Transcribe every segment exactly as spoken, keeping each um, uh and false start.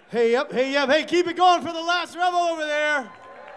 Hey, up, hey, yep, hey, keep it going for the last rebel over there.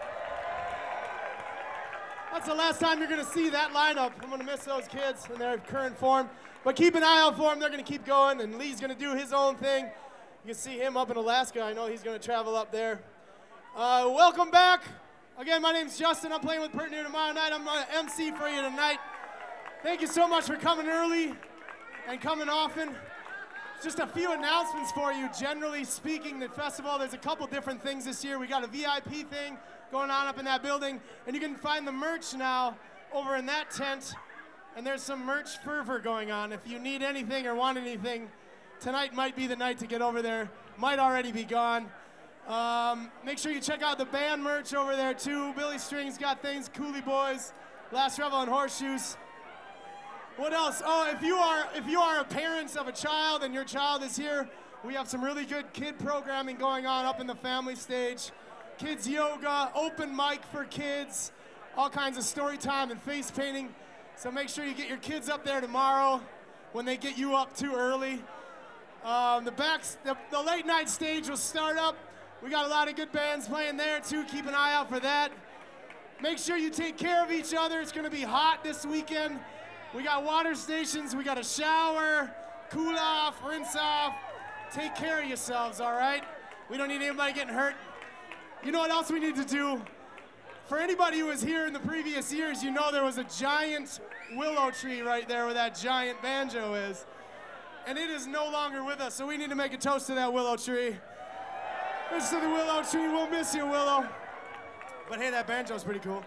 That's the last time you're going to see that lineup. I'm going to miss those kids in their current form. But keep an eye out for them. They're going to keep going, and Lee's going to do his own thing. You can see him up in Alaska. I know he's going to travel up there. Uh, welcome back. Again, my name's Justin. I'm playing with Pert Near tomorrow night. I'm going to M C for you tonight. Thank you so much for coming early and coming often. Just a few announcements for you. Generally speaking, the festival, there's a couple different things this year. We got a V I P thing going on up in that building, and you can find the merch now over in that tent, and there's some merch fervor going on. If you need anything or want anything, tonight might be the night to get over there. Might already be gone. Um, make sure you check out the band merch over there too. Billy Strings got things, Coolie Boys, Last Rebel and Horseshoes. What else? Oh, if you are if you are a parent of a child and your child is here, we have some really good kid programming going on up in the family stage. Kids yoga, open mic for kids, all kinds of story time and face painting. So make sure you get your kids up there tomorrow when they get you up too early. Um, the, back, the, the late night stage will start up. We got a lot of good bands playing there too. Keep an eye out for that. Make sure you take care of each other. It's going to be hot this weekend. We got water stations, we got a shower, cool off, rinse off. Take care of yourselves, all right? We don't need anybody getting hurt. You know what else we need to do? For anybody who was here in the previous years, you know there was a giant willow tree right there where that giant banjo is. And it is no longer with us, so we need to make a toast to that willow tree. Here's to the willow tree, we'll miss you, Willow. But hey, that banjo's pretty cool.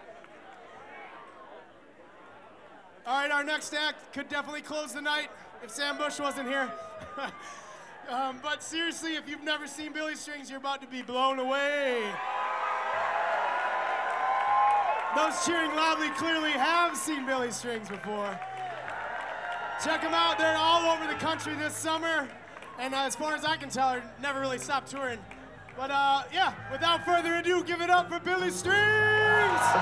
All right, our next act could definitely close the night if Sam Bush wasn't here. um, but seriously, if you've never seen Billy Strings, you're about to be blown away. Those cheering loudly clearly have seen Billy Strings before. Check them out. They're all over the country this summer. And uh, as far as I can tell, they've never really stopped touring. But uh, yeah, without further ado, give it up for Billy Strings!